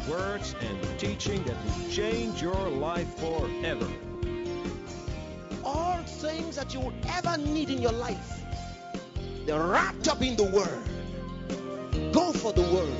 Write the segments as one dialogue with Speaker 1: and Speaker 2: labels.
Speaker 1: words and teaching that will change your life forever.
Speaker 2: All things that you will ever need in your life, they're wrapped up in the Word. Go for the Word.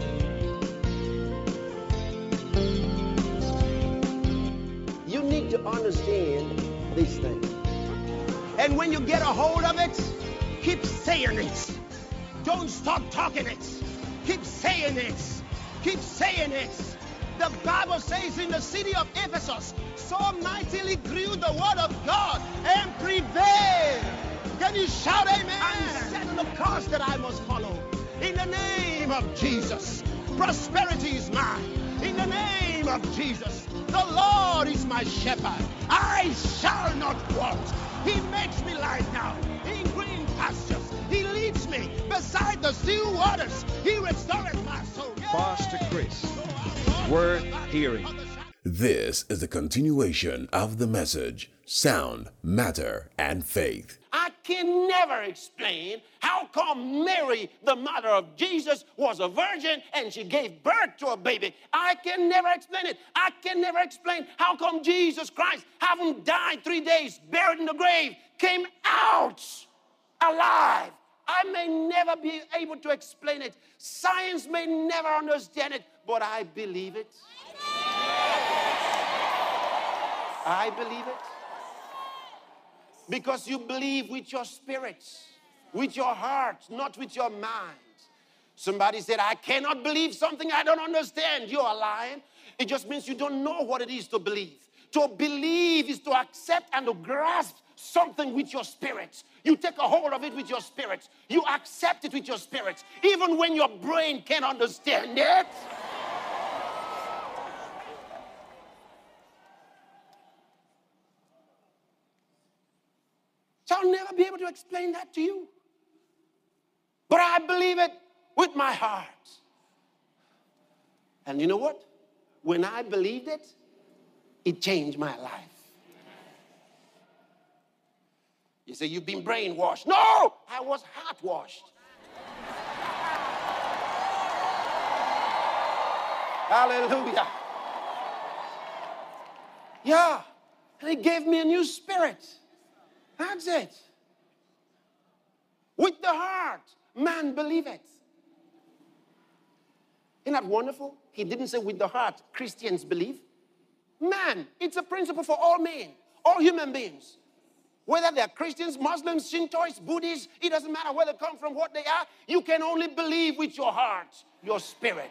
Speaker 2: You need to understand these things. And when you get a hold of it, keep saying it. Don't stop talking it. Keep saying it. Keep saying it. The Bible says in the city of Ephesus, so mightily grew the word of God and prevailed. Can you shout amen? I'm set on the course that I must follow. In the name of Jesus, prosperity is mine. In the name of Jesus, the Lord is my shepherd. I shall not want. He makes me lie down in green pastures. He leads me beside the still waters. He restoreth my soul.
Speaker 1: Pastor Chris, worth hearing.
Speaker 3: This is the continuation of the message, Sound, Matter, and Faith.
Speaker 2: I can never explain how come Mary, the mother of Jesus, was a virgin and she gave birth to a baby. I can never explain it. I can never explain how come Jesus Christ, having died 3 days, buried in the grave, came out alive. I may never be able to explain it. Science may never understand it, but I believe it. I believe it. Because you believe with your spirit, with your heart, not with your mind. Somebody said, I cannot believe something I don't understand. You are lying. It just means you don't know what it is to believe. To believe is to accept and to grasp something with your spirit. You take a hold of it with your spirit. You accept it with your spirit. Even when your brain can't understand it. So I'll never be able to explain that to you. But I believe it with my heart. And you know what? When I believed it, it changed my life. You say, you've been brainwashed. No, I was heart washed. Hallelujah. Yeah, and he gave me a new spirit. That's it. With the heart, man believeth. Isn't that wonderful? He didn't say with the heart, Christians believe. Man, it's a principle for all men, all human beings. Whether they're Christians, Muslims, Shintoists, Buddhists, it doesn't matter where they come from, what they are. You can only believe with your heart, your spirit.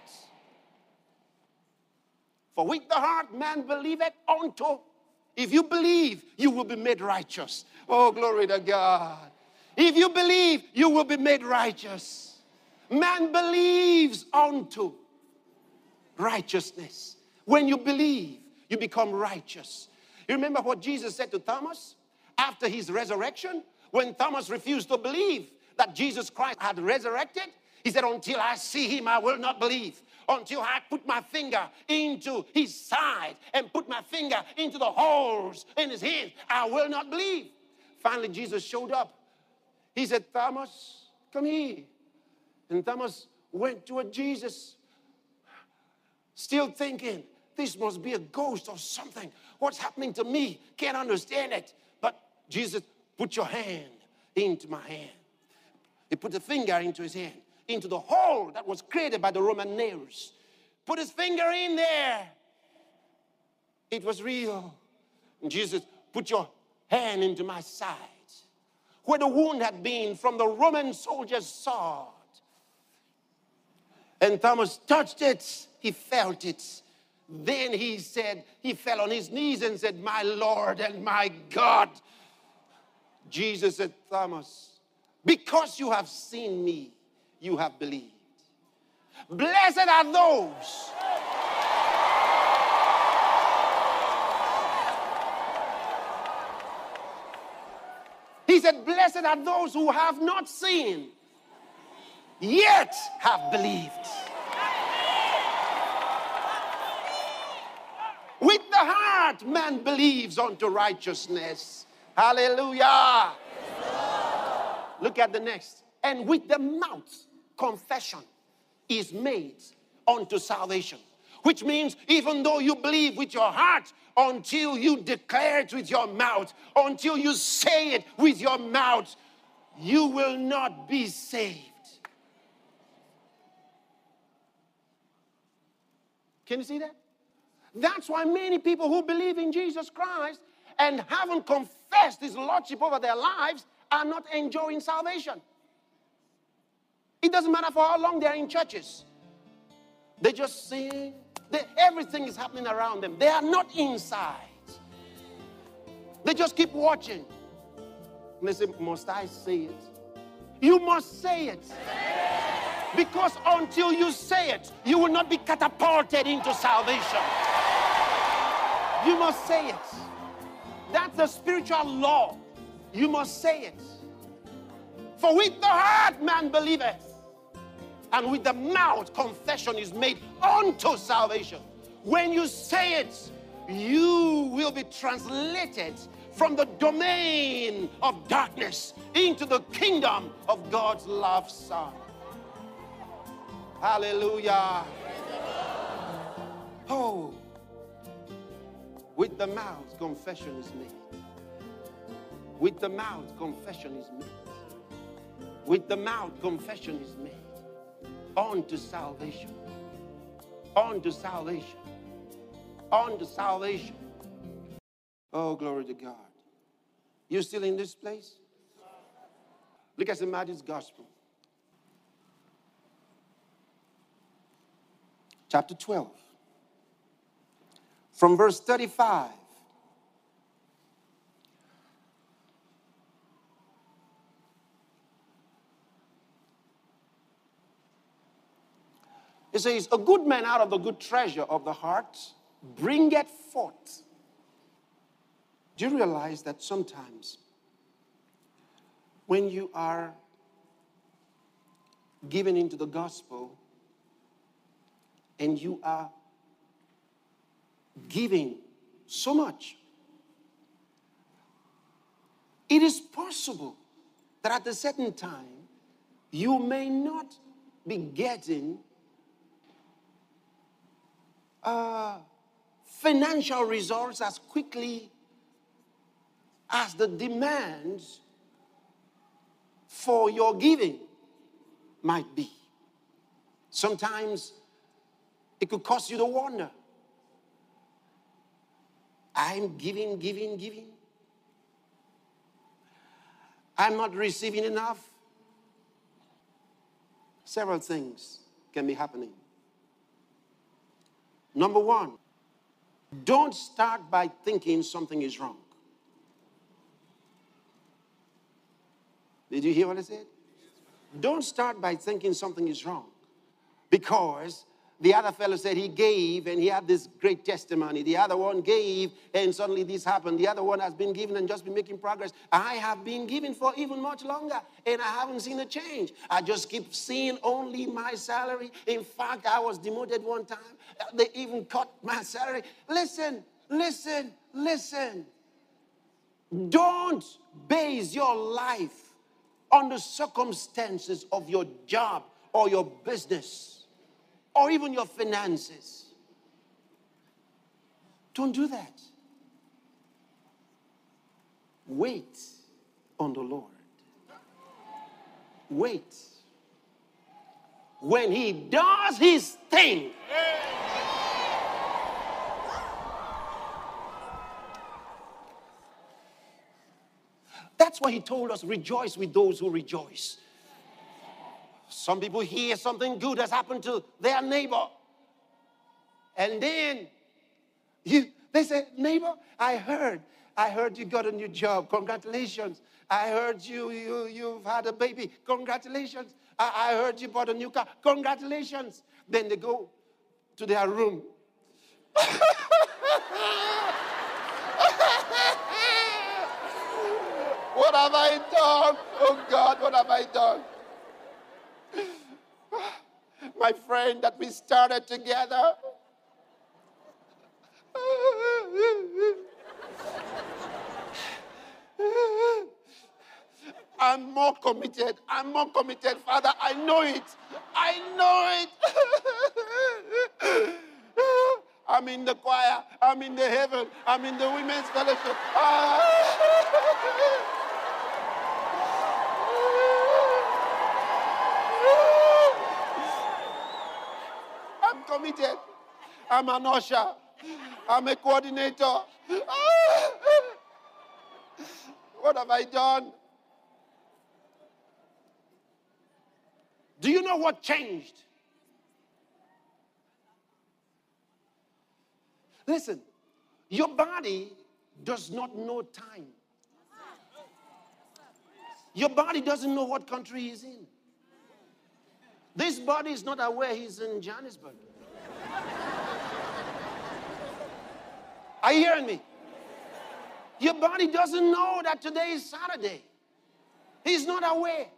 Speaker 2: For with the heart, man believeth unto. If you believe, you will be made righteous. Oh, glory to God. If you believe, you will be made righteous. Man believes unto righteousness. When you believe, you become righteous. You remember what Jesus said to Thomas after his resurrection? When Thomas refused to believe that Jesus Christ had resurrected, he said, until I see him, I will not believe. Until I put my finger into his side and put my finger into the holes in his hands, I will not believe. Finally, Jesus showed up. He said, Thomas, come here. And Thomas went toward Jesus, still thinking, this must be a ghost or something. What's happening to me? Can't understand it. But Jesus, put your hand into my hand. He put the finger into his hand, into the hole that was created by the Roman nails. Put his finger in there. It was real. And Jesus, put your hand into my side, where the wound had been from the Roman soldier's sword. And Thomas touched it. He felt it. Then he said, he fell on his knees and said, my Lord and my God. Jesus said, Thomas, because you have seen me, you have believed. Blessed are those He said, blessed are those who have not seen, yet have believed. With the heart, man believes unto righteousness. Hallelujah. Look at the next. And with the mouth, confession is made unto salvation. which means even though you believe with your heart, until you declare it with your mouth, until you say it with your mouth, you will not be saved. Can you see that? That's why many people who believe in Jesus Christ and haven't confessed his lordship over their lives are not enjoying salvation. It doesn't matter for how long they're in churches. They just sing. Everything is happening around them. They are not inside. They just keep watching. And they say, must I say it? You must say it. Because until you say it, you will not be catapulted into salvation. You must say it. That's the spiritual law. You must say it. For with the heart man believeth, and with the mouth confession is made unto salvation. When you say it, you will be translated from the domain of darkness into the kingdom of God's loved Son. Hallelujah. Oh, with the mouth confession is made. With the mouth confession is made. With the mouth confession is made. Unto salvation. Unto salvation. Unto salvation. Oh, glory to God. You still in this place? Look at St. Matthew's Gospel. Chapter 12. From verse 35. It says, a good man out of the good treasure of the heart bringeth forth. Do you realize that sometimes when you are given into the gospel and you are giving so much, it is possible that at a certain time you may not be getting financial results as quickly as the demands for your giving might be. Sometimes it could cause you to wonder. I'm giving. I'm not receiving enough. Several things can be happening. Number one, don't start by thinking something is wrong. Did you hear what I said? Don't start by thinking something is wrong. Because the other fellow said he gave and he had this great testimony. The other one gave and suddenly this happened. The other one has been given and just been making progress. I have been giving for even much longer and I haven't seen a change. I just keep seeing only my salary. In fact, I was demoted one time. They even cut my salary. Listen. Don't base your life on the circumstances of your job or your business or even your finances. Don't do that. Wait on the Lord. Wait. When he does his thing, that's why he told us, rejoice with those who rejoice. Some people hear something good has happened to their neighbor. And then they say, neighbor, I heard you got a new job. Congratulations. I heard you've had a baby. Congratulations. I heard you bought a new car. Congratulations. Then they go to their room. What have I done? Oh God, what have I done? My friend that we started together. I'm more committed. Father, I know it. I'm in the choir. I'm in the heaven. I'm in the women's fellowship. I'm committed. I'm an usher. I'm a coordinator. What have I done? Do you know what changed? Listen, your body does not know time. Your body doesn't know what country he's in. This body is not aware he's in Johannesburg. Are you hearing me? Your body doesn't know that today is Saturday. He's not aware.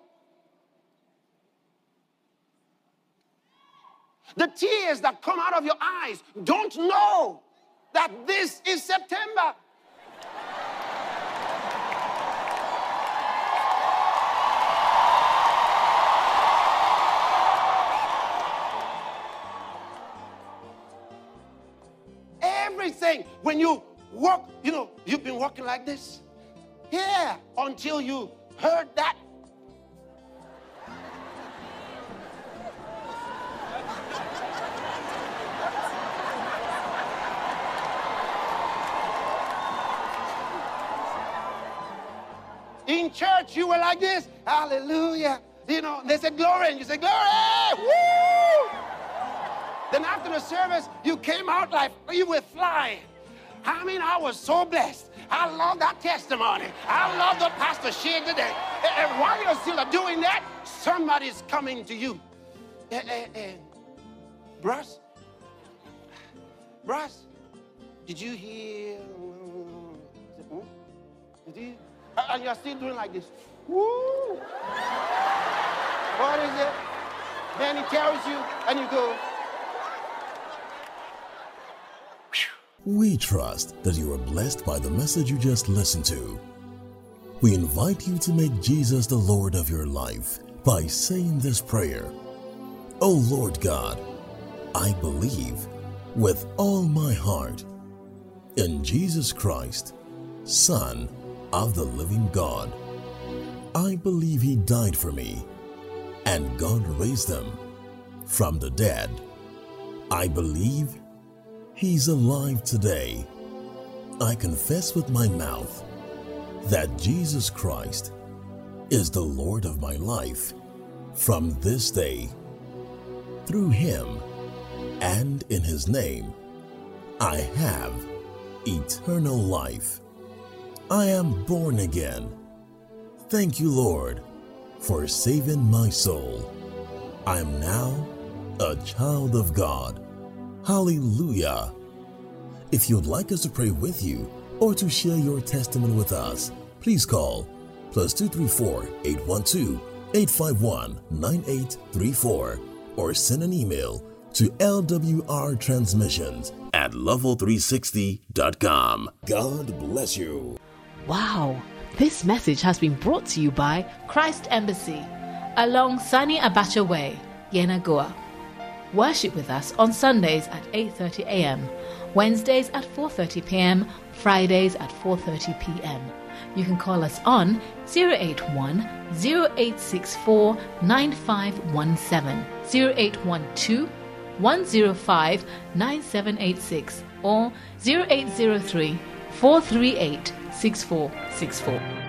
Speaker 2: The tears that come out of your eyes don't know that this is September. Everything, when you walk, you've been walking like this. Yeah, until you heard that. In church, you were like this. Hallelujah. They said glory, and you said glory. Woo! Then after the service, you came out like you were flying. I was so blessed. I love that testimony. I love the pastor shared today. And while you're still doing that, somebody's coming to you. Bruss, did you hear? Did you? And you're still doing like this. Woo! What is it? Then he tells you, and you go.
Speaker 3: We trust that you are blessed by the message you just listened to. We invite you to make Jesus the Lord of your life by saying this prayer. Oh Lord God, I believe with all my heart in Jesus Christ, Son of the living God. I believe He died for me and God raised Him from the dead. I believe He's alive today. I confess with my mouth that Jesus Christ is the Lord of my life from this day. Through Him and in His name, I have eternal life. I am born again. Thank you, Lord, for saving my soul. I am now a child of God. Hallelujah. If you'd like us to pray with you or to share your testimony with us, please call +234 812 851 9834 or send an email to lwrtransmissions@level360.com. God bless you.
Speaker 4: Wow, this message has been brought to you by Christ Embassy along Sani Abacha Way, Yenagoa. Worship with us on Sundays at 8:30 a.m., Wednesdays at 4:30 p.m., Fridays at 4:30 p.m. You can call us on 081 0864 9517, 0812 105 9786 or 0803 438 6464.